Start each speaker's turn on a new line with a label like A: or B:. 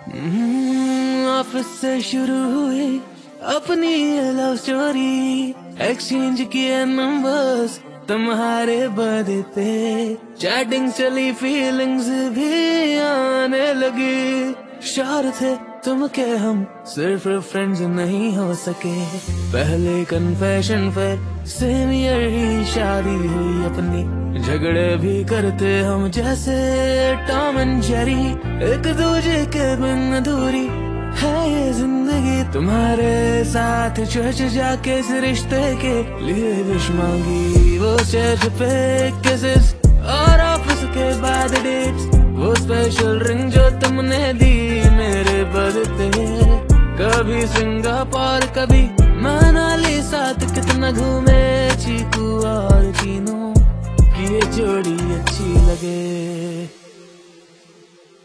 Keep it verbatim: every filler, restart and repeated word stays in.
A: हम्म, office से शुरू हुई अपनी लव स्टोरी, एक्सचेंज किए नंबर्स तुम्हारे बर्थडे पे, चैटिंग चली फीलिंग्स भी आने लगी। श्योर थे तुम के हम सिर्फ फ्रेंड्स नहीं हो सके, पहले कन्फेशन फिर सेम ईयर ही शादी हुई अपनी। झगड़े भी करते हम जैसे टॉम एंड जेरी, एक दूजे के बिन अधूरी है ये जिंदगी। तुम्हारे साथ चर्च जाके इस रिश्ते के लिए विश मांगी, वो चर्च पे किसेस और ऑफिस के बाद डेट्स, वो स्पेशल रिंग जो तुमने दी मेरे बर्थडे। कभी सिंगापुर कभी मनाली, साथ कितना घूमे चीकू और चीनू, कि ये जोड़ी अच्छी लगे।